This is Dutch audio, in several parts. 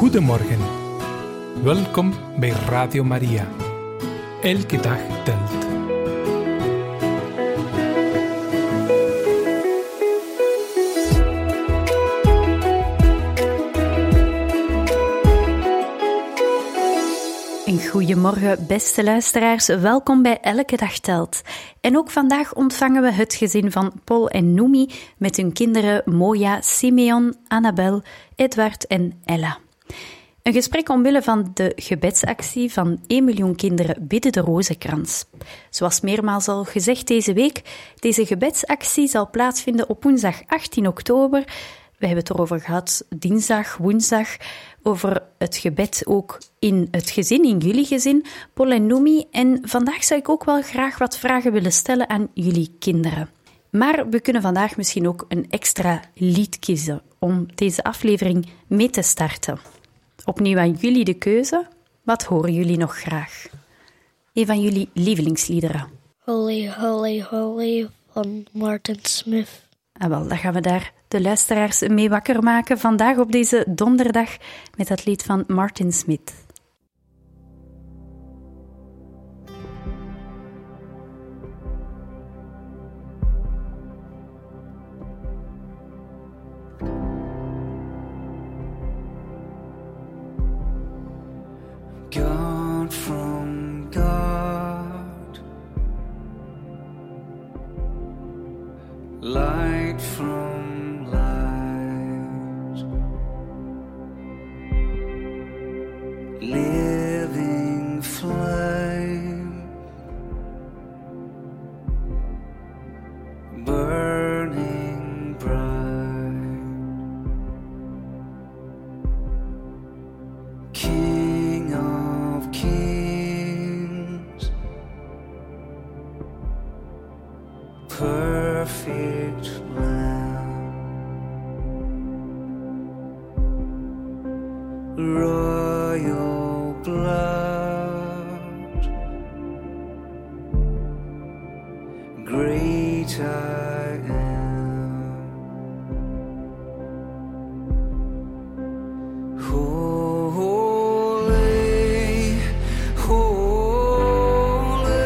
Goedemorgen. Welkom bij Radio Maria. Elke dag telt. Goedemorgen, beste luisteraars. Welkom bij Elke Dag Telt. En ook vandaag ontvangen we het gezin van Paul en Noemi met hun kinderen Moja, Simeon, Annabel, Edward en Ella. Een gesprek omwille van de gebedsactie van 1 miljoen kinderen bidden de rozenkrans. Zoals meermaals al gezegd deze week, deze gebedsactie zal plaatsvinden op woensdag 18 oktober. We hebben het erover gehad dinsdag, woensdag, over het gebed ook in het gezin, in jullie gezin, Paul en Noemi. En vandaag zou ik ook wel graag wat vragen willen stellen aan jullie kinderen. Maar we kunnen vandaag misschien ook een extra lied kiezen om deze aflevering mee te starten. Opnieuw aan jullie de keuze. Wat horen jullie nog graag? Een van jullie lievelingsliederen. Holy, Holy, Holy van Martin Smith. Ah, wel, dan gaan we daar de luisteraars mee wakker maken vandaag op deze donderdag met dat lied van Martin Smith. God from God, light from light, living flame, burning bright, King of kings, perfect Lamb, royal blood, great I am, holy, holy,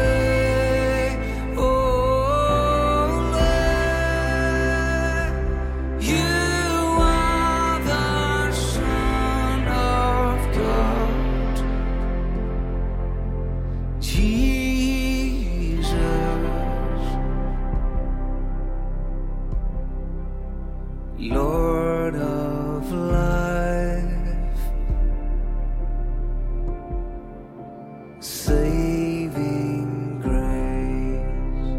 holy, you are the Son of God, Jesus, Lord of life, saving grace,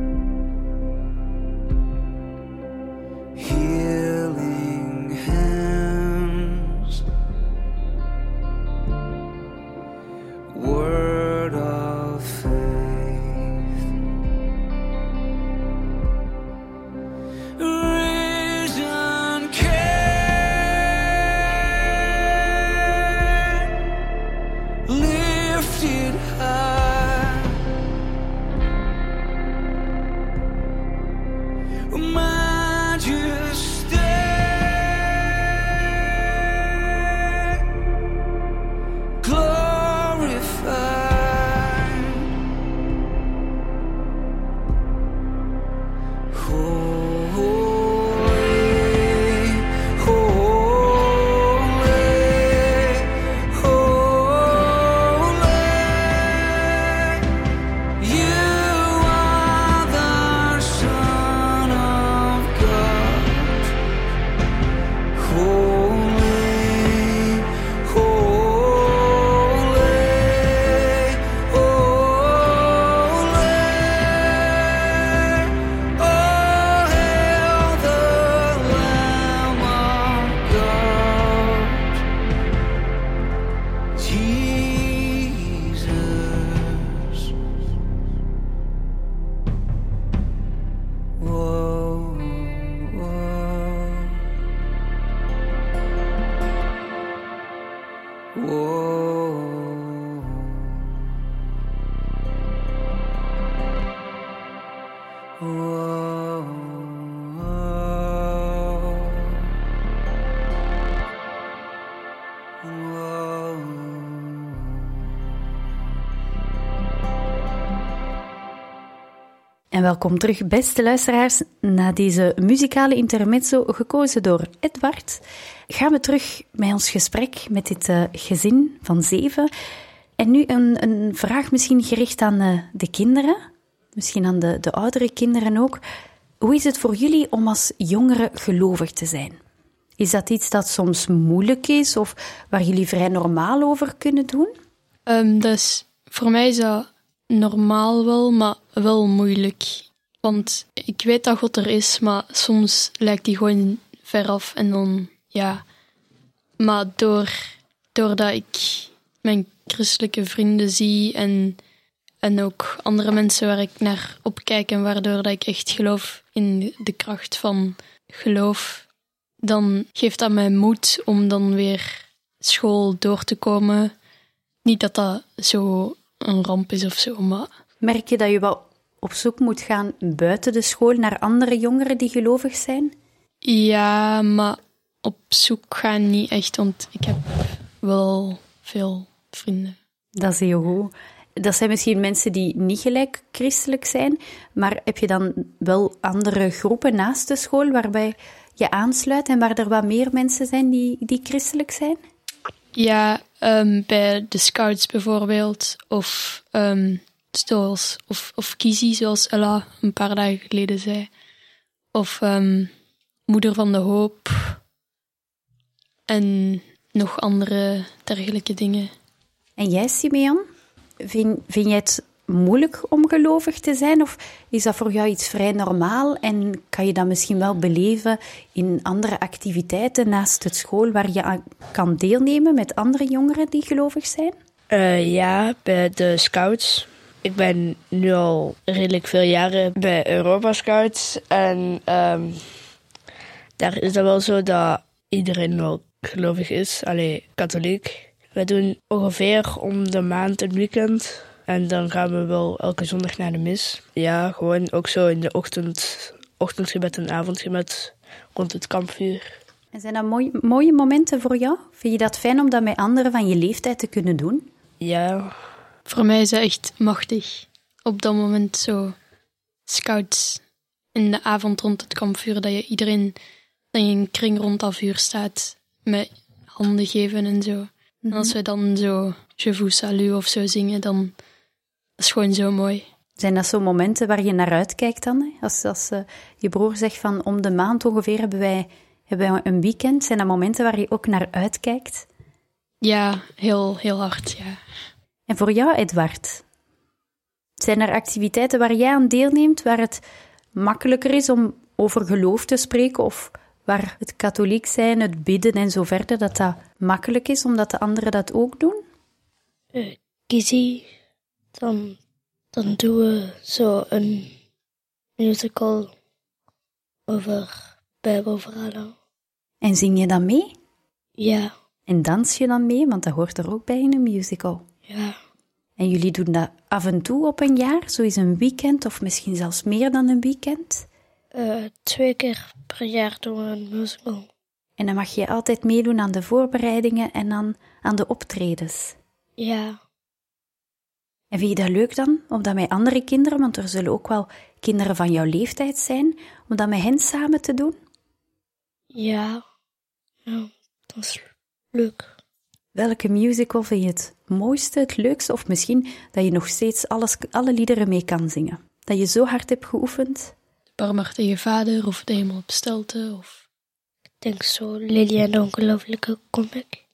healing hands, word of faith, risen King, lifted high, majesty, glorified, holy, holy, holy, you are the Son of God, holy, holy, holy, oh, hail the Lamb of God, Jesus. Whoa, whoa, whoa, whoa. welkom terug, beste luisteraars. Na deze muzikale intermezzo, gekozen door Edward, gaan we terug met ons gesprek met dit gezin van 7. En nu een vraag misschien gericht aan de kinderen, misschien aan de oudere kinderen ook. Hoe is het voor jullie om als jongeren gelovig te zijn? Is dat iets dat soms moeilijk is of waar jullie vrij normaal over kunnen doen? Dus voor mij is dat normaal wel, maar wel moeilijk. Want ik weet dat God er is, maar soms lijkt die gewoon ver af. En dan, ja. Maar doordat ik mijn christelijke vrienden zie en ook andere mensen waar ik naar opkijk en waardoor dat ik echt geloof in de kracht van geloof, dan geeft dat mij moed om dan weer school door te komen. Niet dat dat zo een ramp is of zo, maar... Merk je dat je wel op zoek moet gaan buiten de school naar andere jongeren die gelovig zijn? Ja, maar op zoek gaan niet echt, want ik heb wel veel vrienden. Dat is heel goed. Dat zijn misschien mensen die niet gelijk christelijk zijn, maar heb je dan wel andere groepen naast de school waarbij je aansluit en waar er wat meer mensen zijn die christelijk zijn? Ja, bij de scouts bijvoorbeeld, of Stols, of Kizi, zoals Ella een paar dagen geleden zei. Of Moeder van de Hoop. En nog andere dergelijke dingen. En jij, Simeon? Vind jij het moeilijk om gelovig te zijn? Of is dat voor jou iets vrij normaal? En kan je dat misschien wel beleven in andere activiteiten naast het school waar je aan kan deelnemen met andere jongeren die gelovig zijn? Ja, bij de scouts. Ik ben nu al redelijk veel jaren bij Europa Scouts. En daar is het wel zo dat iedereen wel gelovig is. Katholiek. We doen ongeveer om de maand een weekend. En dan gaan we wel elke zondag naar de mis. Ja, gewoon ook zo in de ochtendgebed en avondgebed rond het kampvuur. En zijn dat mooie momenten voor jou? Vind je dat fijn om dat met anderen van je leeftijd te kunnen doen? Ja. Voor mij is dat echt machtig. Op dat moment zo scouts in de avond rond het kampvuur, dat je iedereen dat je in een kring rond dat vuur staat met handen geven en zo. En als we dan zo Je vous salue of zo zingen, dan is het gewoon zo mooi. Zijn dat zo momenten waar je naar uitkijkt dan? Hè? Als je broer zegt van om de maand ongeveer hebben wij een weekend. Zijn dat momenten waar je ook naar uitkijkt? Ja, heel, heel hard, ja. En voor jou, Edward? Zijn er activiteiten waar jij aan deelneemt, waar het makkelijker is om over geloof te spreken of waar het katholiek zijn, het bidden en zo verder, dat makkelijk is omdat de anderen dat ook doen? Kizi, dan doen we zo een musical over Bijbelverhalen. En zing je dan mee? Ja. En dans je dan mee? Want dat hoort er ook bij in een musical. Ja. En jullie doen dat af en toe op een jaar? Zo is een weekend of misschien zelfs meer dan een weekend? 2 keer per jaar doen we een musical. En dan mag je altijd meedoen aan de voorbereidingen en dan aan de optredens. Ja. En vind je dat leuk dan, om dat met andere kinderen, want er zullen ook wel kinderen van jouw leeftijd zijn, om dat met hen samen te doen? Ja. Ja, dat is leuk. Welke musical vind je het mooiste, het leukste, of misschien dat je nog steeds alle liederen mee kan zingen? Dat je zo hard hebt geoefend? De Barmhartige Vader of De Hemel op Stelte of... Ik denk zo Lily en de Ongelooflijke Comic.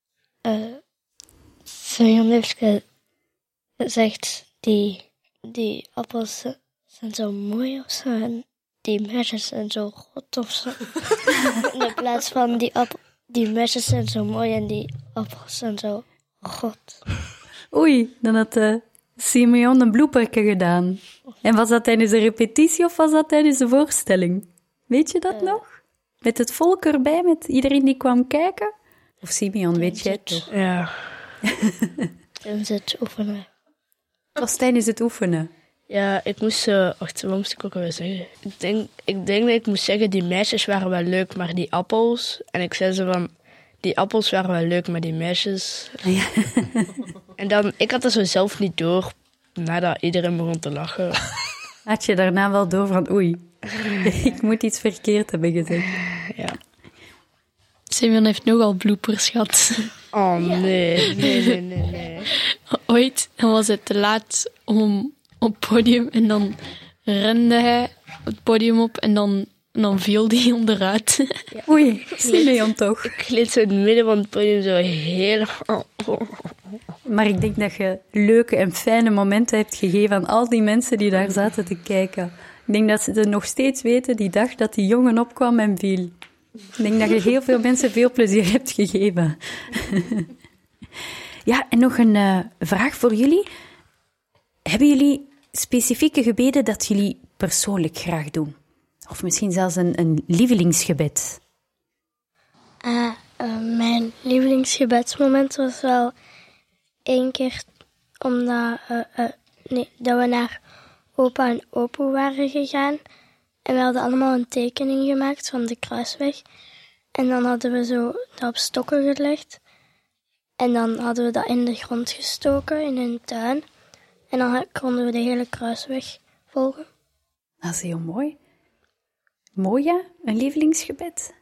Simeon heeft gezegd, die appels zijn zo mooi of zo, en die meisjes zijn zo goed of zo. In plaats van die meisjes zijn zo mooi en die appels zijn zo god. Oei, dan had Simeon een blooperke gedaan. En was dat tijdens de repetitie of was dat tijdens de voorstelling? Weet je dat nog? Met het volk erbij, met iedereen die kwam kijken? Of Simeon, weet jij het nog? Ja. Tijdens het oefenen. Het was tijdens het oefenen. Ja, ik moest... wat moest ik ook alweer zeggen? Ik denk dat ik moest zeggen, die meisjes waren wel leuk, maar die appels... En ik zei ze van, die appels waren wel leuk, maar die meisjes... Ja. En dan, ik had dat zo zelf niet door, nadat iedereen begon te lachen. Had je daarna wel door van oei, ik moet iets verkeerd hebben gezegd. Ja. Simeon heeft nogal bloepers gehad. Oh, nee. Ooit was het te laat om op het podium en dan rende hij het podium op en dan viel hij onderuit. Oei, Simeon toch. Ik gleed zo in het midden van het podium zo helemaal... Maar ik denk dat je leuke en fijne momenten hebt gegeven aan al die mensen die daar zaten te kijken. Ik denk dat ze het nog steeds weten die dag dat die jongen opkwam en viel. Ik denk dat je heel veel mensen veel plezier hebt gegeven. Ja, en nog een vraag voor jullie. Hebben jullie specifieke gebeden dat jullie persoonlijk graag doen? Of misschien zelfs een lievelingsgebed? Mijn lievelingsgebedsmoment was wel 1 keer omdat dat we naar opa en opa waren gegaan. En we hadden allemaal een tekening gemaakt van de kruisweg. En dan hadden we zo dat op stokken gelegd. En dan hadden we dat in de grond gestoken in een tuin. En dan konden we de hele kruisweg volgen. Dat is heel mooi. Moja, een lievelingsgebed?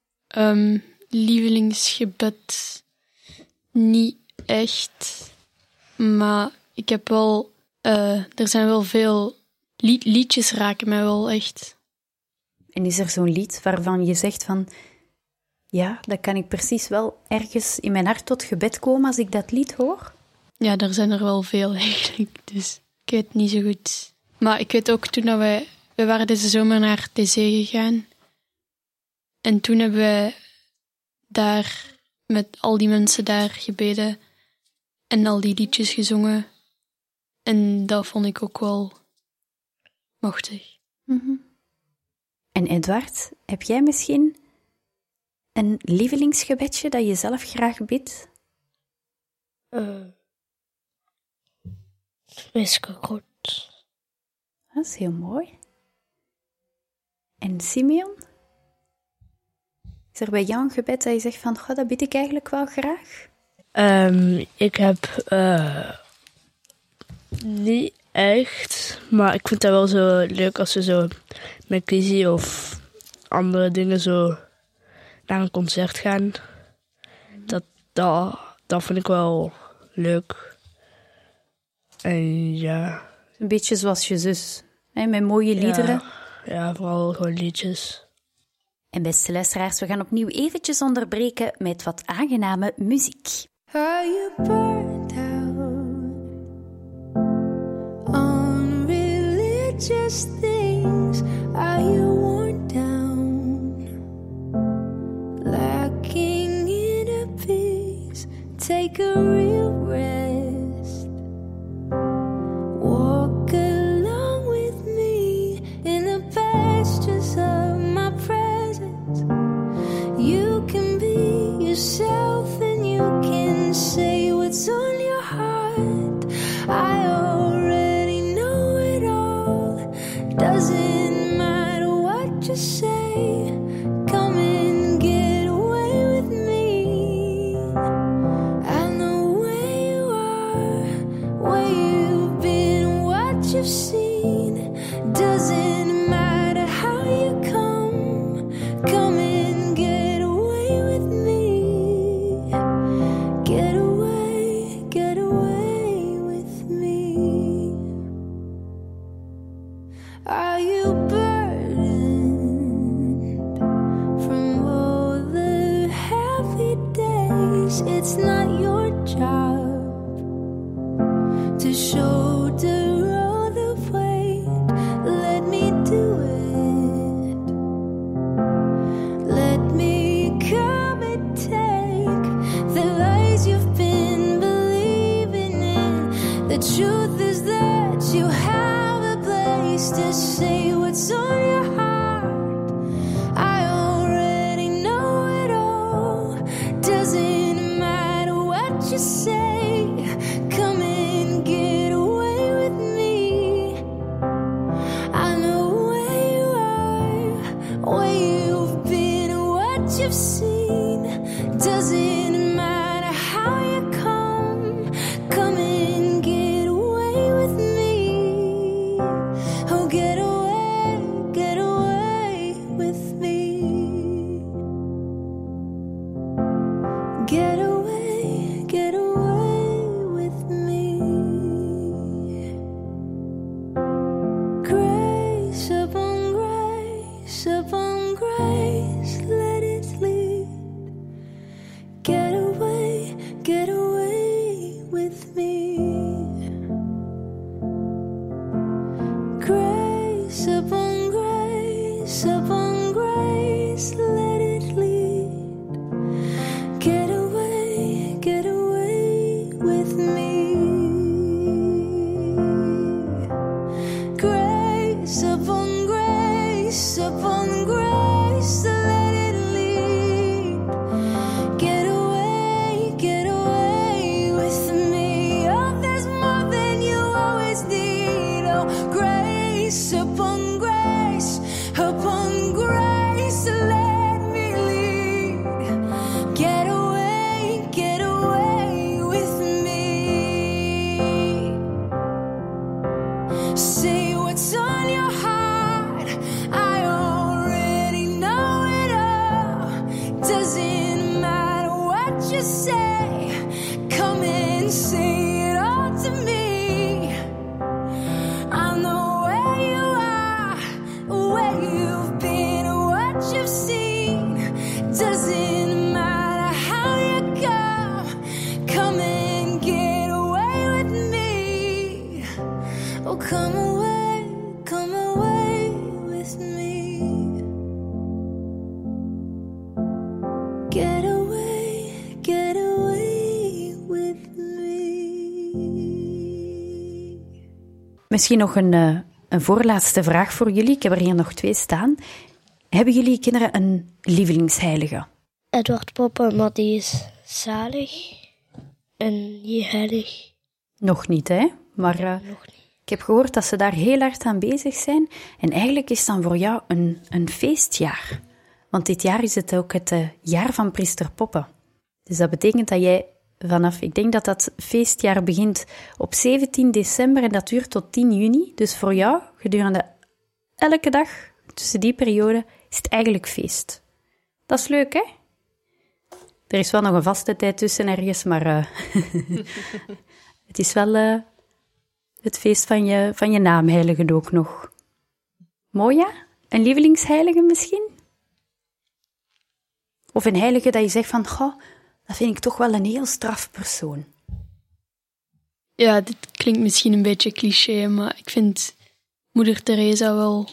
Lievelingsgebed niet echt. Maar ik heb wel... er zijn wel veel... Liedjes raken mij wel echt. En is er zo'n lied waarvan je zegt van... Ja, dat kan ik precies wel ergens in mijn hart tot gebed komen als ik dat lied hoor? Ja, er zijn er wel veel eigenlijk. Dus ik weet niet zo goed. Maar ik weet ook toen dat wij waren deze zomer naar TC gegaan. En toen hebben wij daar met al die mensen daar gebeden. En al die liedjes gezongen. En dat vond ik ook wel machtig. Mm-hmm. En Edward, heb jij misschien een lievelingsgebedje dat je zelf graag bidt? Wees goed. Dat is heel mooi. En Simeon? Is er bij jou een gebed dat je zegt van, goh, dat bid ik eigenlijk wel graag? Ik heb niet echt, maar ik vind dat wel zo leuk als we zo met Kizzy of andere dingen zo naar een concert gaan. Dat vind ik wel leuk. En ja. Een beetje zoals je zus, hè, met mooie liederen. Ja, vooral gewoon liedjes. En beste luisteraars, we gaan opnieuw eventjes onderbreken met wat aangename muziek. Are you burned out on religious things? Are you worn down, lacking in a peace? Take a real rest. Walk along with me in the pastures of my presence. You can be yourself and you can say what's on your heart. I already know it all. Doesn't matter what you say. Come and get away with me. I know where you are, where you've been, what you've seen. Doesn't matter how you come. Come and get away with me. Get away with me. Are you burdened from all the heavy days? It's not your job to shoulder all the weight. Let me do it. Let me come and take the lies you've been believing in. The truth is that you have a place to say what's on your heart. I already know it all. Doesn't matter what you say. Come and get away with me. I know where you are, where you've been, what you've seen. Doesn't matter how you come. Come and get away with me. Oh, Get away with me. Grace upon grace, let it lead. Get away with me. Grace upon grace, let it lead. Get away with me. Grace upon grace, let it lead. Get away with me. Oh, there's more than you always need. Oh, grace upon grace, let me lead. Get away with me. Say what's on your heart, I already know it all. Doesn't matter what you say, come and say it all to me. I know where you are, where you've been, what you've seen. Doesn't matter how you come and get away with me. Oh, come away with me. Get away with me. Misschien nog een voorlaatste vraag voor jullie. Ik heb er hier nog 2 staan. Hebben jullie kinderen een lievelingsheilige? Edward Poppe, maar die is zalig en niet heilig. Nog niet, hè? Maar Nog niet. ik heb gehoord dat ze daar heel hard aan bezig zijn. En eigenlijk is dan voor jou een feestjaar. Want dit jaar is het ook het jaar van priester Poppe. Dus dat betekent dat jij vanaf, ik denk dat dat feestjaar begint op 17 december en dat duurt tot 10 juni. Dus voor jou, gedurende elke dag, tussen die periode, is het eigenlijk feest. Dat is leuk, hè? Er is wel nog een vaste tijd tussen ergens, maar het is wel het feest van je naamheilige ook nog. Mooi, ja? Een lievelingsheilige misschien? Of een heilige dat je zegt van, goh, dat vind ik toch wel een heel straf persoon. Ja, dit klinkt misschien een beetje cliché, maar ik vind Moeder Teresa wel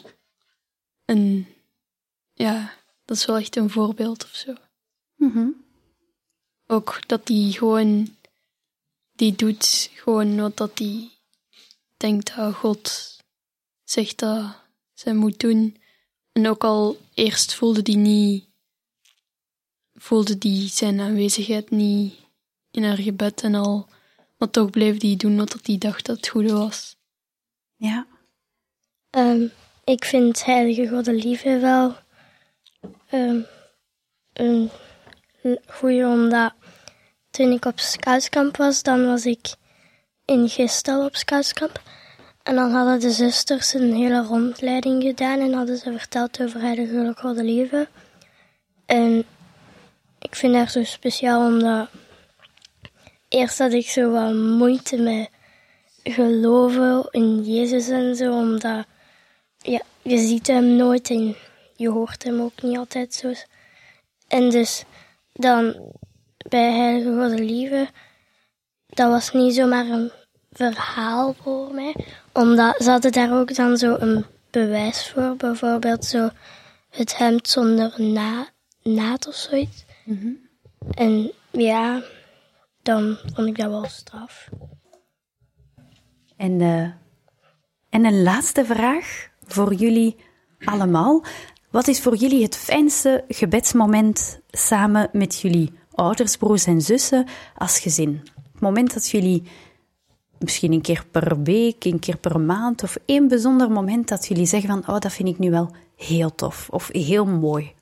dat is wel echt een voorbeeld of zo. Mm-hmm. Ook dat die doet gewoon wat dat die denkt dat God zegt dat zij moet doen. En ook al eerst voelde die zijn aanwezigheid niet in haar gebed en al, maar toch bleef die doen wat die dacht dat het goede was. Ja. Ik vind heilige Godelieve wel een goeie, omdat toen ik op scoutskamp was, dan was ik in Gestel op scoutskamp. En dan hadden de zusters een hele rondleiding gedaan en hadden ze verteld over heilige Godelieve. En ik vind haar zo speciaal, omdat eerst had ik zo wat moeite met geloven in Jezus en zo, omdat ja, je ziet hem nooit en je hoort hem ook niet altijd zo. En dus dan bij heilige Godelieve, dat was niet zomaar een verhaal voor mij, omdat ze hadden daar ook dan zo een bewijs voor, bijvoorbeeld zo het hemd zonder naad of zoiets. Mm-hmm. En ja, dan vond ik dat wel straf. En een laatste vraag voor jullie allemaal. Wat is voor jullie het fijnste gebedsmoment samen met jullie ouders, broers en zussen als gezin? Het moment dat jullie, misschien een keer per week, een keer per maand, of één bijzonder moment dat jullie zeggen van, oh, dat vind ik nu wel heel tof of heel mooi.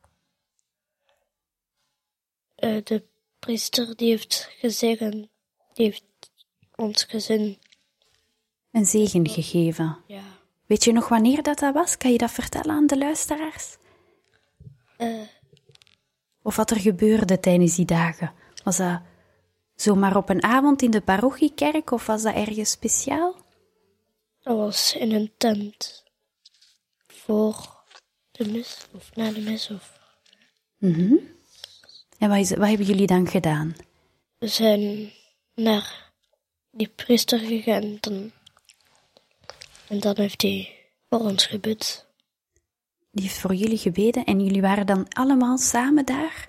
De priester die heeft gezegd, die heeft ons gezin Een zegen gegeven. ja, Weet je nog wanneer dat was? Kan je dat vertellen aan de luisteraars? Of wat er gebeurde tijdens die dagen? Was dat zomaar op een avond in de parochiekerk of was dat ergens speciaal? Dat was in een tent. Voor de mis of na de mis. En wat hebben jullie dan gedaan? We zijn naar die priester gegaan en dan heeft hij voor ons gebid. Die heeft voor jullie gebeden en jullie waren dan allemaal samen daar?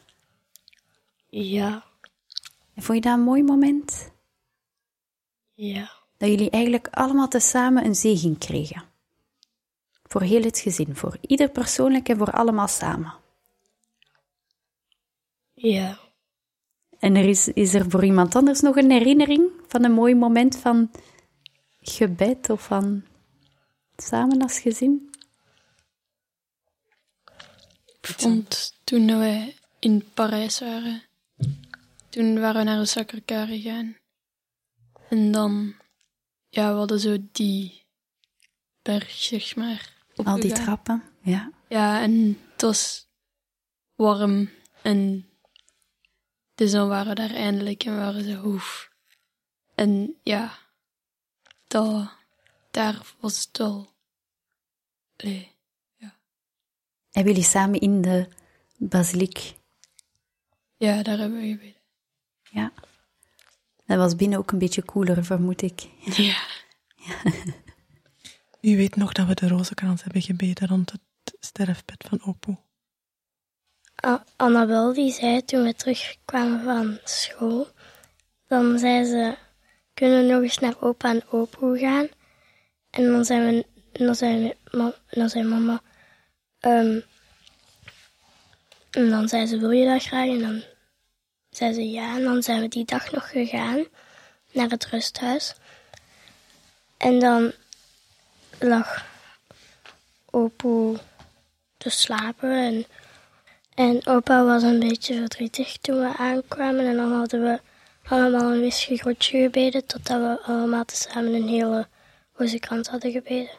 Ja, En vond je dat een mooi moment? ja, Dat jullie eigenlijk allemaal tezamen een zegen kregen? Voor heel het gezin, voor ieder persoonlijk en voor allemaal samen. ja. En is er voor iemand anders nog een herinnering van een mooi moment van gebed of van samen als gezin? Ik vond toen wij in Parijs waren, toen waren we naar de Sacré-Cœur gegaan. En dan, ja, we hadden zo die berg, zeg maar. Al die opgegaan. trappen, ja. Ja, en het was warm en dus dan waren we daar eindelijk en waren ze hoef. En ja, daar was het wel. Hebben jullie samen in de basiliek? Ja, daar hebben we gebeden. Ja. Dat was binnen ook een beetje cooler, vermoed ik. Ja. U weet nog dat we de rozenkrans hebben gebeden rond het sterfbed van Opoe. Annabel die zei toen we terugkwamen van school, dan zei ze, kunnen we nog eens naar opa en opoe gaan? En dan zei mama, en dan zei ze, wil je dat graag? En dan zei ze ja, en dan zijn we die dag nog gegaan naar het rusthuis. En dan lag opoe te slapen en opa was een beetje verdrietig toen we aankwamen. En dan hadden we allemaal een wisselgrotje gebeden, totdat we allemaal tezamen een hele rozenkrans hadden gebeden.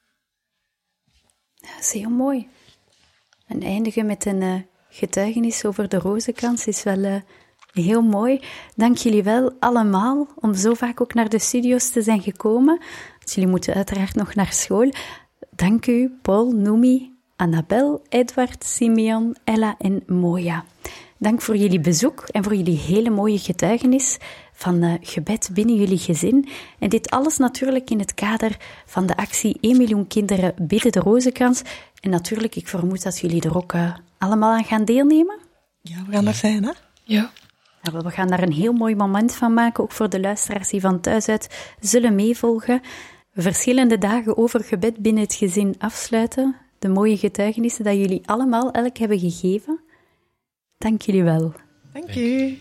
Dat is heel mooi. En eindigen met een getuigenis over de rozenkrans is wel heel mooi. Dank jullie wel allemaal om zo vaak ook naar de studio's te zijn gekomen. Dus jullie moeten uiteraard nog naar school. Dank u, Paul, Noemi, Annabel, Edward, Simeon, Ella en Moja. Dank voor jullie bezoek en voor jullie hele mooie getuigenis van gebed binnen jullie gezin. En dit alles natuurlijk in het kader van de actie 1 miljoen kinderen bidden de rozenkrans. En natuurlijk, ik vermoed dat jullie er ook allemaal aan gaan deelnemen. Ja, we gaan er zijn, hè? Ja. We gaan daar een heel mooi moment van maken, ook voor de luisteraars die van thuis uit zullen meevolgen. Verschillende dagen over gebed binnen het gezin afsluiten. De mooie getuigenissen dat jullie allemaal elk hebben gegeven. Dank jullie wel. Dank u.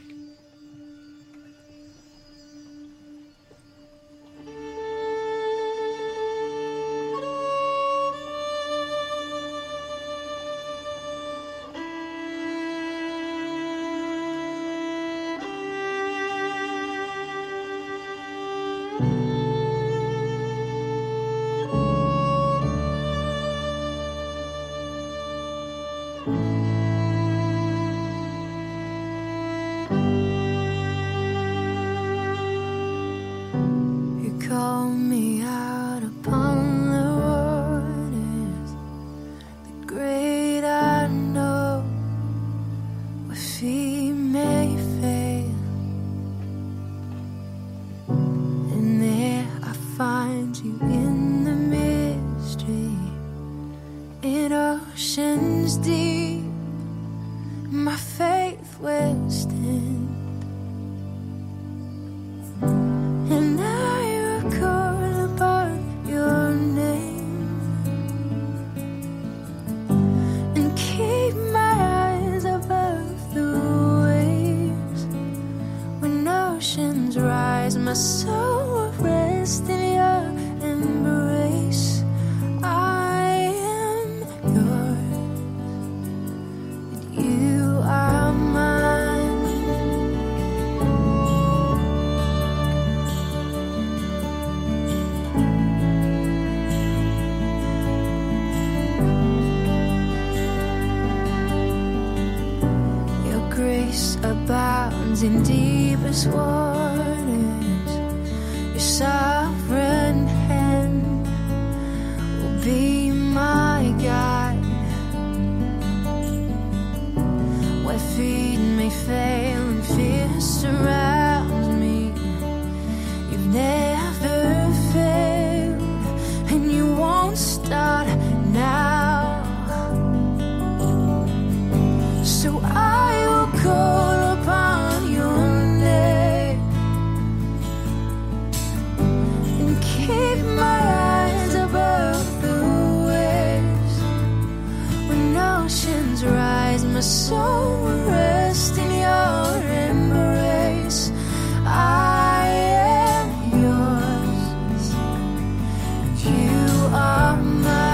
You call me out upon the waters, the great unknown, where feet may fail, and there I find you in the mystery, in oceans deep, my faith will stand. And I will call upon your name and keep my eyes above the waves. When oceans rise, my soul will rest in your embrace. I am yours, and you are mine. Your grace abounds in deepest waters. Your sovereign hand will be my guide. Where feet may fail and fear surrounds me, you've never failed, and you won't start now. So I will call upon your name and keep my eyes above the waves. When oceans rise, my soul will rest in your embrace. I am yours, you are mine.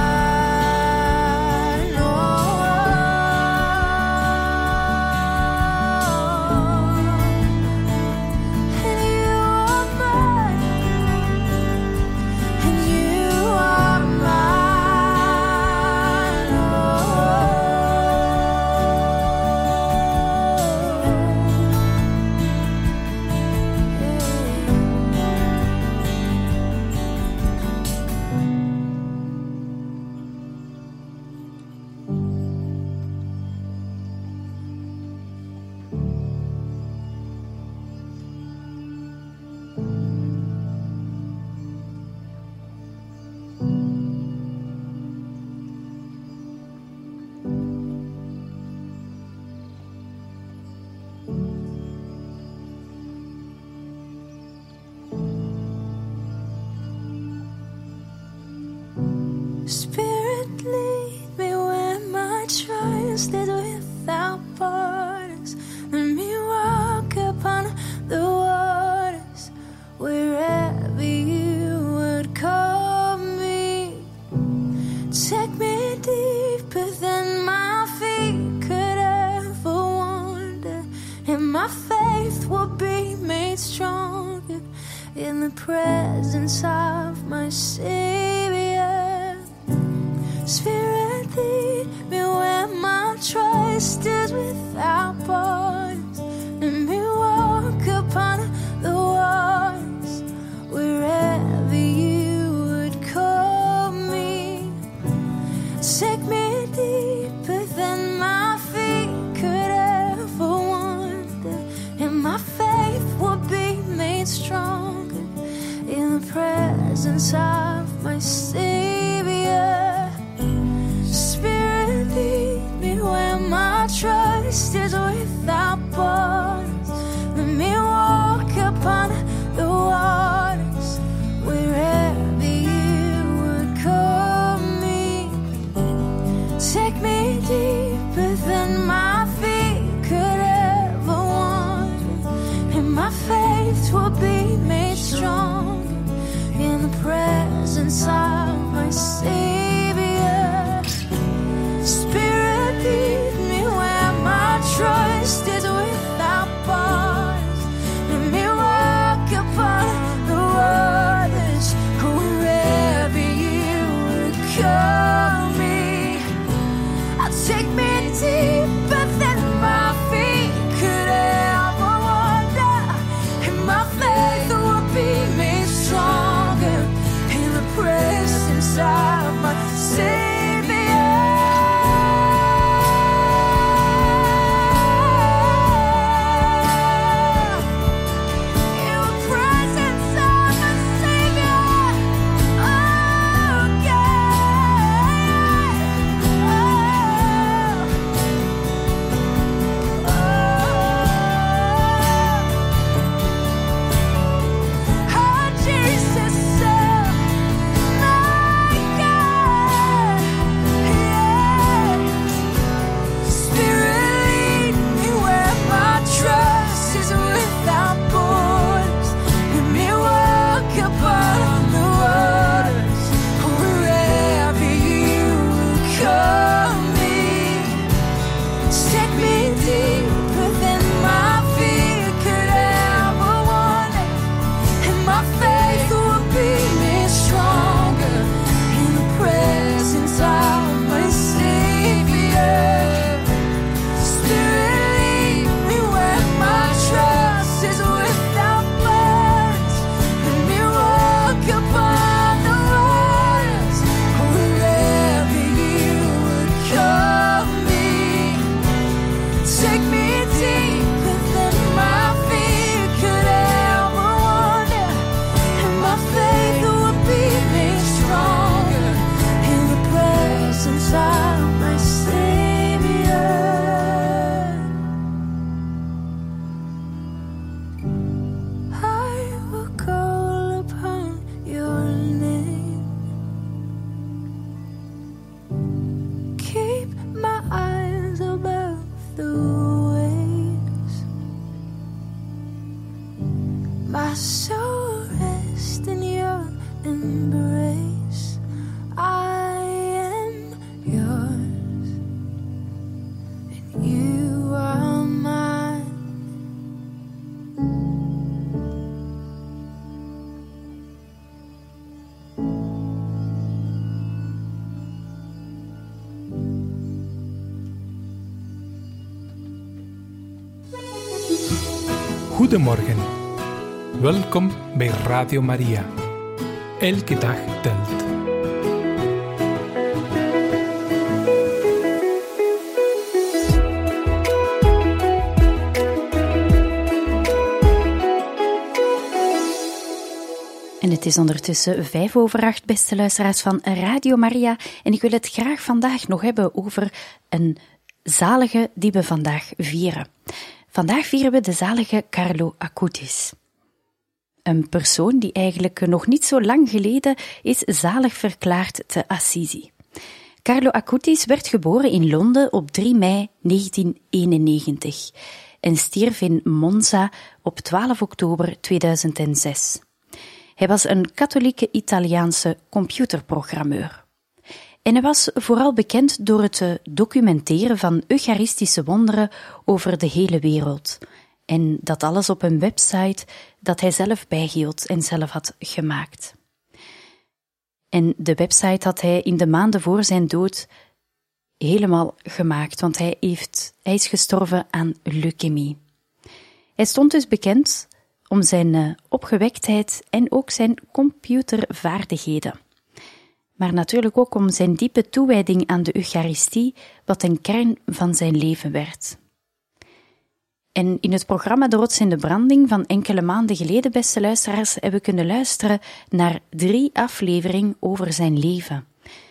Spirit, lead me where my trust is without borders. Let me walk upon the waters wherever you would call me. Take me deeper than my feet could ever wander, and my faith will be made stronger in the presence of my Savior. Spirit, lead me where my trust is without borders. Let me walk upon the waters wherever you would call me. Take me deeper than my feet could ever wander, and my faith will be made stronger in the presence of my Savior. Spirit, lead me where my trust is without borders. Let me walk upon the waters wherever you would call me. Take me deeper than my feet could ever wander, and my faith will be made strong in the presence My soul rests in your embrace. I am yours, and you are mine. Goedemorgen. Welkom bij Radio Maria. Elke dag telt. En het is ondertussen 7:05, beste luisteraars van Radio Maria. En ik wil het graag vandaag nog hebben over een zalige die we vandaag vieren. Vandaag vieren we de zalige Carlo Acutis. Een persoon die eigenlijk nog niet zo lang geleden is zalig verklaard te Assisi. Carlo Acutis werd geboren in Londen op 3 mei 1991 en stierf in Monza op 12 oktober 2006. Hij was een katholieke Italiaanse computerprogrammeur. En hij was vooral bekend door het documenteren van eucharistische wonderen over de hele wereld. En dat alles op een website dat hij zelf bijhield en zelf had gemaakt. En de website had hij in de maanden voor zijn dood helemaal gemaakt, want hij is gestorven aan leukemie. Hij stond dus bekend om zijn opgewektheid en ook zijn computervaardigheden. Maar natuurlijk ook om zijn diepe toewijding aan de Eucharistie, wat een kern van zijn leven werd. En in het programma De Rots in de Branding van enkele maanden geleden, beste luisteraars, hebben we kunnen luisteren naar 3 afleveringen over zijn leven.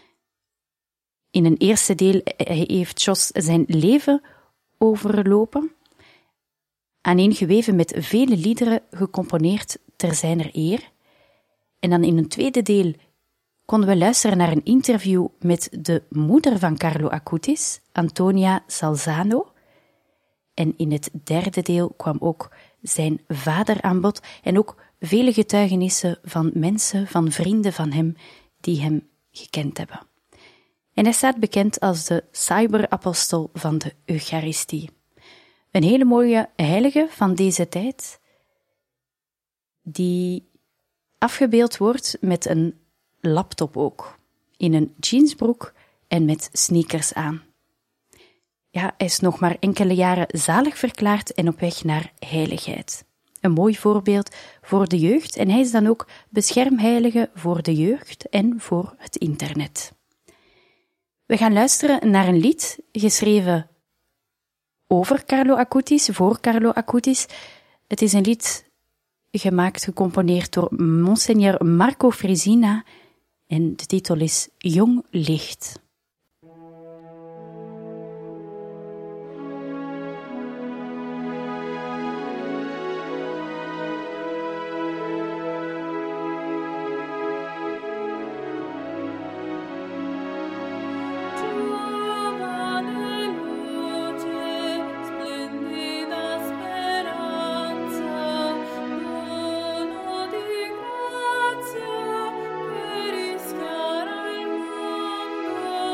In een eerste deel heeft Jos zijn leven overlopen, aaneengeweven met vele liederen gecomponeerd ter zijner eer. En dan in een tweede deel konden we luisteren naar een interview met de moeder van Carlo Acutis, Antonia Salzano. En in het derde deel kwam ook zijn vader aan bod en ook vele getuigenissen van mensen, van vrienden van hem, die hem gekend hebben. En hij staat bekend als de cyberapostel van de Eucharistie. Een hele mooie heilige van deze tijd, die afgebeeld wordt met een laptop ook, in een jeansbroek en met sneakers aan. Ja, hij is nog maar enkele jaren zalig verklaard en op weg naar heiligheid. Een mooi voorbeeld voor de jeugd en hij is dan ook beschermheilige voor de jeugd en voor het internet. We gaan luisteren naar een lied geschreven over Carlo Acutis, voor Carlo Acutis. Het is een lied gecomponeerd door Monseigneur Marco Frisina en de titel is Jong Licht. Grazie per rischiare il mondo.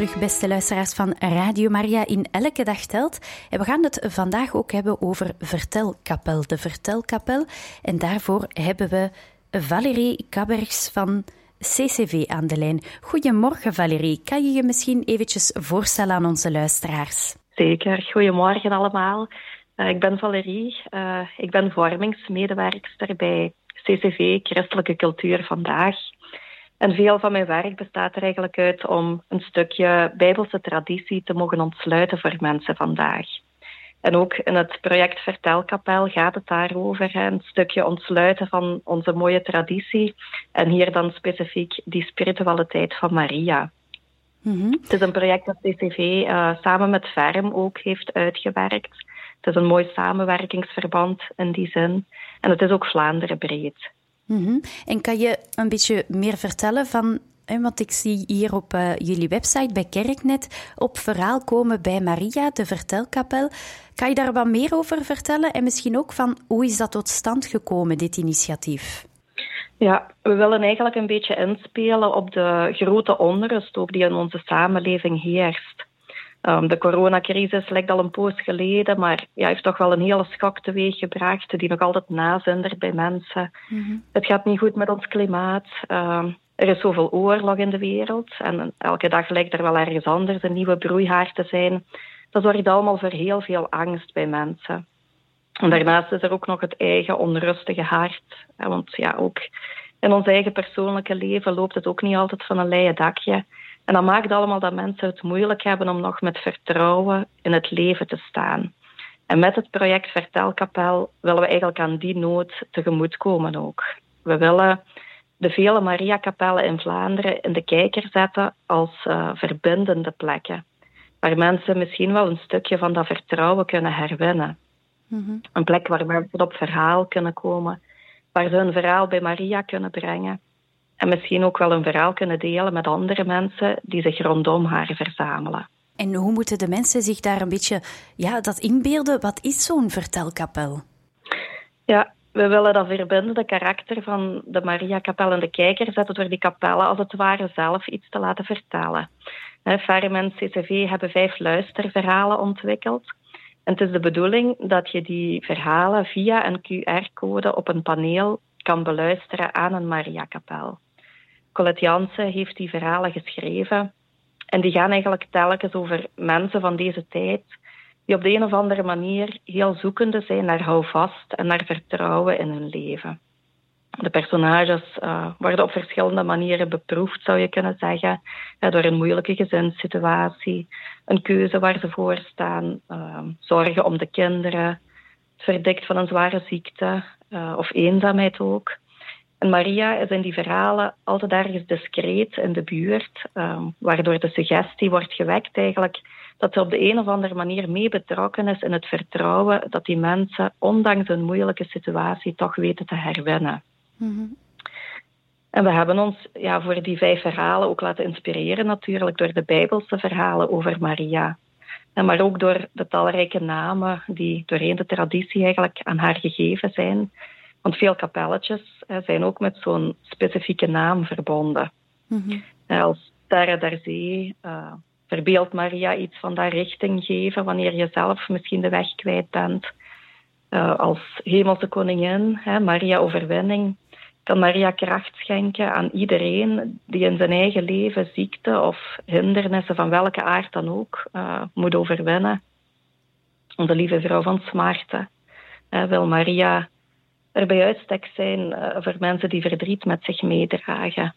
terug, beste luisteraars van Radio Maria in Elke Dag Telt. En we gaan het vandaag ook hebben over Vertelkapel, de Vertelkapel. En daarvoor hebben we Valérie Kabergs van CCV aan de lijn. Goedemorgen Valérie, kan je je misschien eventjes voorstellen aan onze luisteraars? Zeker, goedemorgen allemaal. Ik ben Valérie, ik ben vormingsmedewerkster bij CCV, Christelijke Cultuur Vandaag. En veel van mijn werk bestaat er eigenlijk uit om een stukje Bijbelse traditie te mogen ontsluiten voor mensen vandaag. En ook in het project Vertelkapel gaat het daarover, een stukje ontsluiten van onze mooie traditie. En hier dan specifiek die spiritualiteit van Maria. Mm-hmm. Het is een project dat CCV samen met Ferm ook heeft uitgewerkt. Het is een mooi samenwerkingsverband in die zin. En het is ook Vlaanderen breed. Mm-hmm. En kan je een beetje meer vertellen van... Want ik zie hier op jullie website bij Kerknet op verhaal komen bij Maria, de Vertelkapel. Kan je daar wat meer over vertellen? En misschien ook van hoe is dat tot stand gekomen, dit initiatief? Ja, we willen eigenlijk een beetje inspelen op de grote onrust ook die in onze samenleving heerst. De coronacrisis lijkt al een poos geleden, maar heeft toch wel een hele schok teweeggebracht die nog altijd nazindert bij mensen. Mm-hmm. Het gaat niet goed met ons klimaat. Er is zoveel oorlog in de wereld en elke dag lijkt er wel ergens anders een nieuwe broeihaard te zijn. Dat zorgt allemaal voor heel veel angst bij mensen. En daarnaast is er ook nog het eigen onrustige hart. Want ook in ons eigen persoonlijke leven loopt het ook niet altijd van een leien dakje. En dat maakt allemaal dat mensen het moeilijk hebben om nog met vertrouwen in het leven te staan. En met het project Vertelkapel willen we eigenlijk aan die nood tegemoetkomen ook. We willen de vele Mariakapellen in Vlaanderen in de kijker zetten als verbindende plekken. Waar mensen misschien wel een stukje van dat vertrouwen kunnen herwinnen. Mm-hmm. Een plek waar mensen op verhaal kunnen komen. Waar ze hun verhaal bij Maria kunnen brengen. En misschien ook wel een verhaal kunnen delen met andere mensen die zich rondom haar verzamelen. En hoe moeten de mensen zich daar een beetje dat inbeelden? Wat is zo'n vertelkapel? Ja, we willen dat verbindende karakter van de Mariakapel in de kijker zetten door die kapellen als het ware zelf iets te laten vertellen. Ferm en CCV hebben 5 luisterverhalen ontwikkeld. En het is de bedoeling dat je die verhalen via een QR-code op een paneel kan beluisteren aan een Mariakapel. Colette Jansen heeft die verhalen geschreven. En die gaan eigenlijk telkens over mensen van deze tijd die op de een of andere manier heel zoekende zijn naar houvast en naar vertrouwen in hun leven. De personages worden op verschillende manieren beproefd, zou je kunnen zeggen. Door een moeilijke gezinssituatie, een keuze waar ze voor staan, zorgen om de kinderen, het verdikt van een zware ziekte of eenzaamheid ook. En Maria is in die verhalen altijd ergens discreet in de buurt, waardoor de suggestie wordt gewekt eigenlijk dat ze op de een of andere manier mee betrokken is in het vertrouwen dat die mensen, ondanks hun moeilijke situatie, toch weten te herwinnen. Mm-hmm. En we hebben ons voor die 5 verhalen ook laten inspireren natuurlijk door de Bijbelse verhalen over Maria. Maar ook door de talrijke namen die doorheen de traditie eigenlijk aan haar gegeven zijn. Want veel kapelletjes zijn ook met zo'n specifieke naam verbonden. Mm-hmm. Als Sterre der Zee verbeeldt Maria iets van dat richting geven wanneer je zelf misschien de weg kwijt bent. Als hemelse koningin, Maria Overwinning, kan Maria kracht schenken aan iedereen die in zijn eigen leven ziekte of hindernissen van welke aard dan ook moet overwinnen. Onze lieve vrouw van Smarten wil Maria er bij uitstek zijn voor mensen die verdriet met zich meedragen.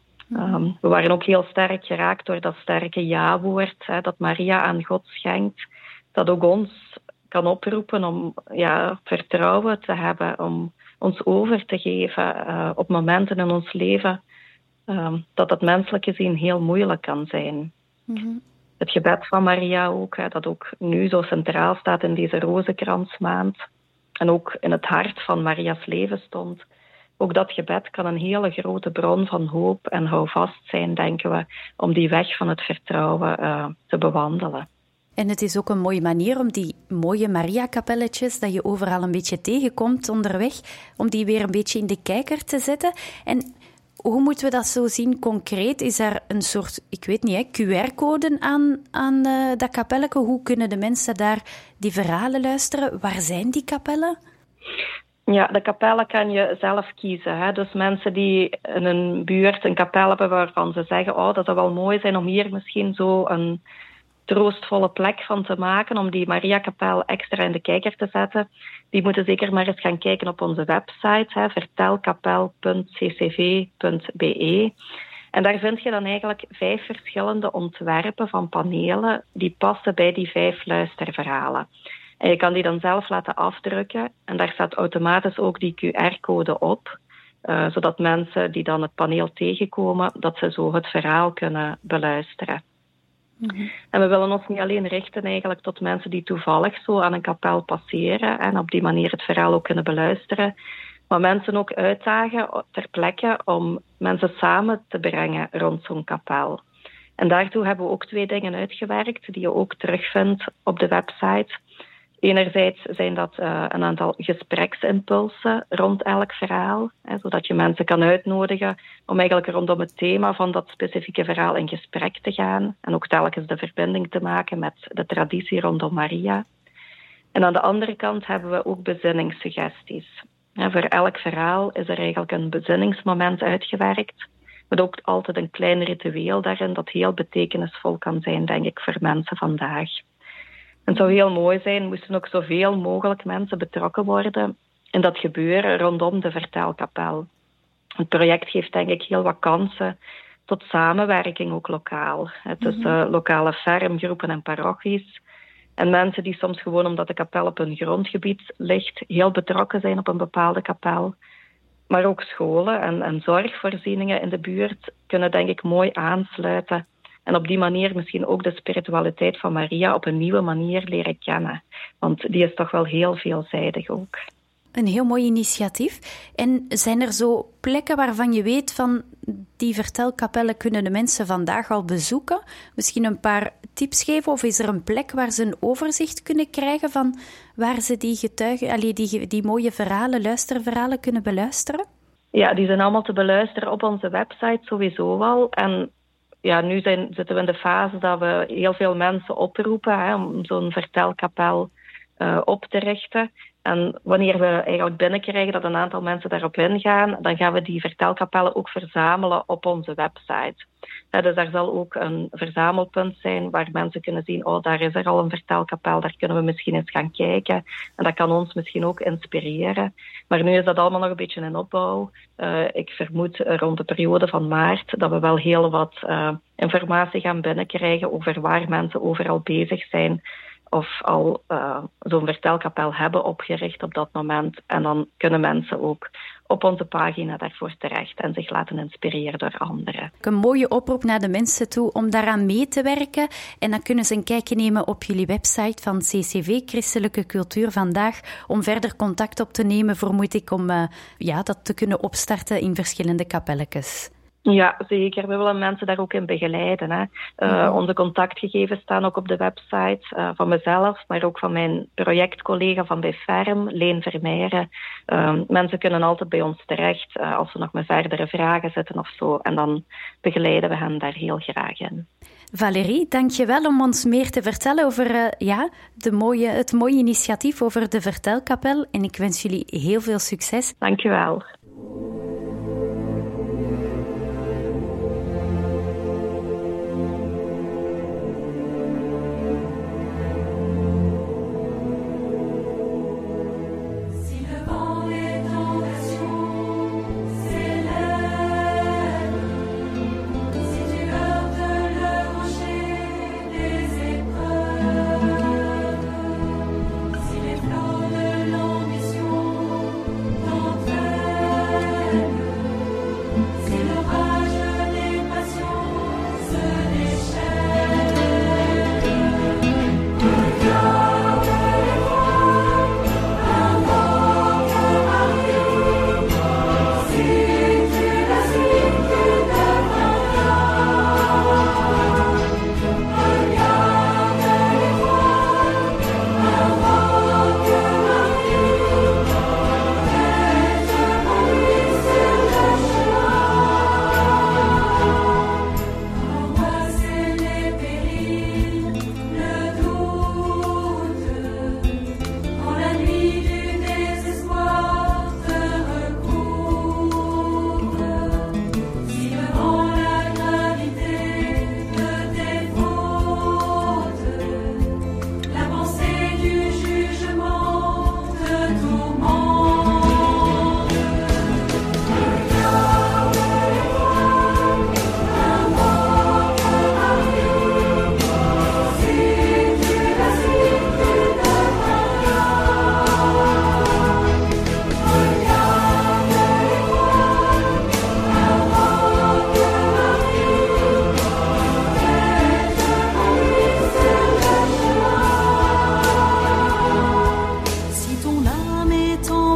We waren ook heel sterk geraakt door dat sterke ja-woord dat Maria aan God schenkt. Dat ook ons kan oproepen om vertrouwen te hebben, om ons over te geven op momenten in ons leven dat menselijk gezien heel moeilijk kan zijn. Mm-hmm. Het gebed van Maria ook, dat ook nu zo centraal staat in deze rozenkransmaand en ook in het hart van Maria's leven stond. Ook dat gebed kan een hele grote bron van hoop en houvast zijn, denken we, om die weg van het vertrouwen te bewandelen. En het is ook een mooie manier om die mooie Maria-kapelletjes dat je overal een beetje tegenkomt onderweg, om die weer een beetje in de kijker te zetten. En hoe moeten we dat zo zien concreet? Is er een soort, ik weet niet, QR-code aan dat kapelletje? Hoe kunnen de mensen daar die verhalen luisteren? Waar zijn die kapellen? Ja, de kapellen kan je zelf kiezen. Hè? Dus mensen die in een buurt een kapel hebben waarvan ze zeggen, dat zou wel mooi zijn om hier misschien zo een troostvolle plek van te maken, om die Mariakapel extra in de kijker te zetten. Die moeten zeker maar eens gaan kijken op onze website, vertelkapel.ccv.be. En daar vind je dan eigenlijk 5 verschillende ontwerpen van panelen die passen bij die 5 luisterverhalen. En je kan die dan zelf laten afdrukken en daar staat automatisch ook die QR-code op, zodat mensen die dan het paneel tegenkomen, dat ze zo het verhaal kunnen beluisteren. Mm-hmm. En we willen ons niet alleen richten eigenlijk tot mensen die toevallig zo aan een kapel passeren en op die manier het verhaal ook kunnen beluisteren, maar mensen ook uitdagen ter plekke om mensen samen te brengen rond zo'n kapel. En daartoe hebben we ook 2 dingen uitgewerkt die je ook terugvindt op de website. Enerzijds zijn dat een aantal gespreksimpulsen rond elk verhaal, zodat je mensen kan uitnodigen om eigenlijk rondom het thema van dat specifieke verhaal in gesprek te gaan en ook telkens de verbinding te maken met de traditie rondom Maria. En aan de andere kant hebben we ook bezinningssuggesties. Voor elk verhaal is er eigenlijk een bezinningsmoment uitgewerkt, met ook altijd een klein ritueel daarin dat heel betekenisvol kan zijn, denk ik, voor mensen vandaag. Het zou heel mooi zijn, moesten ook zoveel mogelijk mensen betrokken worden in dat gebeuren rondom de vertelkapel. Het project geeft denk ik heel wat kansen tot samenwerking ook lokaal. Tussen lokale fermgroepen en parochies. En mensen die soms gewoon omdat de kapel op hun grondgebied ligt, heel betrokken zijn op een bepaalde kapel. Maar ook scholen en zorgvoorzieningen in de buurt kunnen denk ik mooi aansluiten. En op die manier misschien ook de spiritualiteit van Maria op een nieuwe manier leren kennen. Want die is toch wel heel veelzijdig ook. Een heel mooi initiatief. En zijn er zo plekken waarvan je weet van die vertelkapellen kunnen de mensen vandaag al bezoeken? Misschien een paar tips geven? Of is er een plek waar ze een overzicht kunnen krijgen van waar ze die getuigen, die mooie verhalen, luisterverhalen kunnen beluisteren? Ja, die zijn allemaal te beluisteren op onze website sowieso al. En ja, nu zitten we in de fase dat we heel veel mensen oproepen om zo'n vertelkapel op te richten. En wanneer we eigenlijk binnenkrijgen dat een aantal mensen daarop ingaan, dan gaan we die vertelkapellen ook verzamelen op onze website. Dus daar zal ook een verzamelpunt zijn waar mensen kunnen zien, daar is er al een vertelkapel, daar kunnen we misschien eens gaan kijken. En dat kan ons misschien ook inspireren. Maar nu is dat allemaal nog een beetje in opbouw. Ik vermoed rond de periode van maart dat we wel heel wat informatie gaan binnenkrijgen over waar mensen overal bezig zijn of al zo'n vertelkapel hebben opgericht op dat moment. En dan kunnen mensen ook op onze pagina daarvoor terecht en zich laten inspireren door anderen. Een mooie oproep naar de mensen toe om daaraan mee te werken. En dan kunnen ze een kijkje nemen op jullie website van CCV, Christelijke Cultuur Vandaag, om verder contact op te nemen, vermoed ik, om dat te kunnen opstarten in verschillende kapelletjes. Ja, zeker. We willen mensen daar ook in begeleiden. Onze contactgegevens staan ook op de website van mezelf, maar ook van mijn projectcollega van bij Ferm, Leen Vermeijeren. Mensen kunnen altijd bij ons terecht als ze nog met verdere vragen zitten of zo. En dan begeleiden we hen daar heel graag in. Valérie, dank je wel om ons meer te vertellen over het mooie initiatief over de Vertelkapel. En ik wens jullie heel veel succes. Dank je wel. Si les flots de l'ambition t'entraînent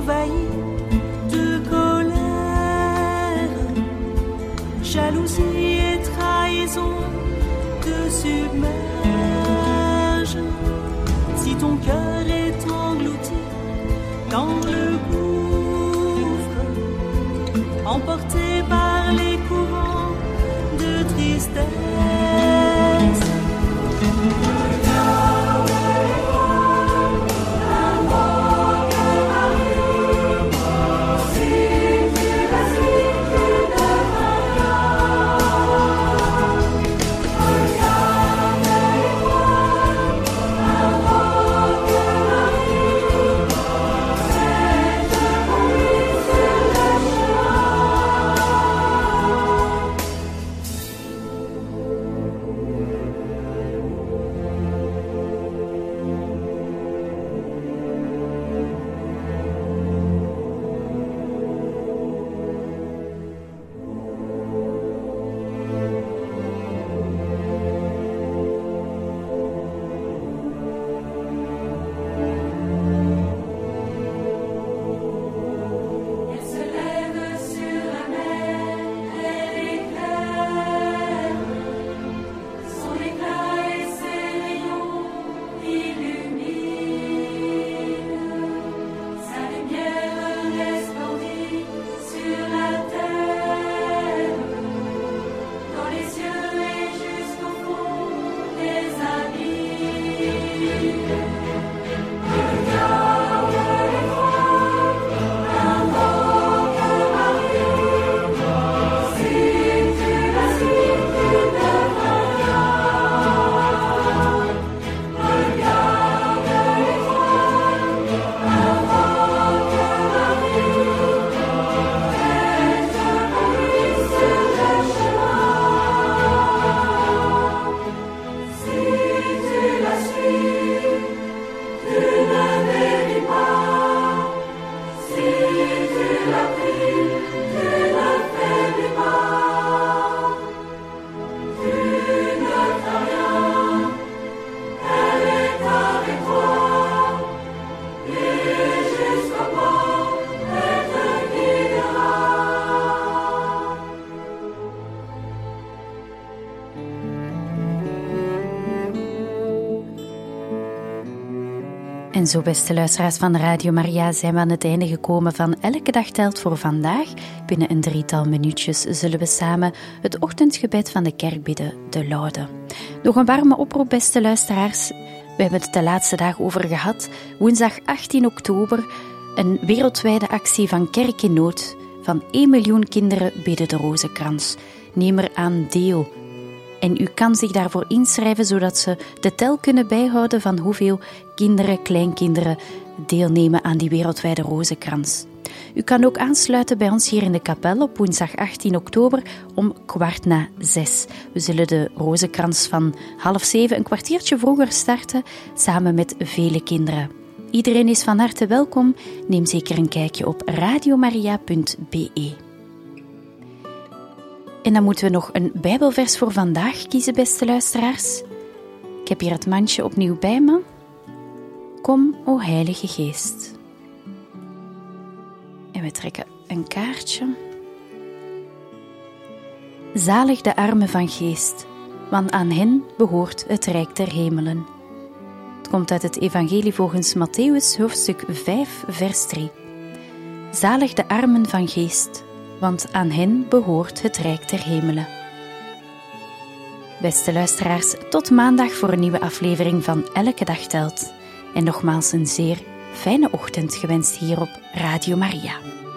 envahie de colère, jalousie et trahison te submergent. Si ton cœur est englouti dans le gouffre, emporté par les courants de tristesse, En zo, beste luisteraars van Radio Maria, zijn we aan het einde gekomen van Elke Dag Telt voor vandaag. Binnen een 3-tal minuutjes zullen we samen het ochtendgebed van de kerk bidden, de Laude. Nog een warme oproep, beste luisteraars. We hebben het de laatste dagen over gehad. Woensdag 18 oktober, een wereldwijde actie van Kerk in Nood. Van 1 miljoen kinderen bidden de Rozenkrans. Neem eraan deel. En u kan zich daarvoor inschrijven, zodat ze de tel kunnen bijhouden van hoeveel kinderen, kleinkinderen deelnemen aan die wereldwijde Rozenkrans. U kan ook aansluiten bij ons hier in de kapel op woensdag 18 oktober om 6:15. We zullen de Rozenkrans van 6:30 een kwartiertje vroeger starten, samen met vele kinderen. Iedereen is van harte welkom. Neem zeker een kijkje op radiomaria.be. En dan moeten we nog een Bijbelvers voor vandaag kiezen, beste luisteraars. Ik heb hier het mandje opnieuw bij me. Kom, o Heilige Geest. En we trekken een kaartje. Zalig de armen van geest, want aan hen behoort het Rijk der Hemelen. Het komt uit het Evangelie volgens Mattheüs, hoofdstuk 5, vers 3. Zalig de armen van geest, want aan hen behoort het Rijk der Hemelen. Beste luisteraars, tot maandag voor een nieuwe aflevering van Elke Dag Telt. En nogmaals een zeer fijne ochtend gewenst hier op Radio Maria.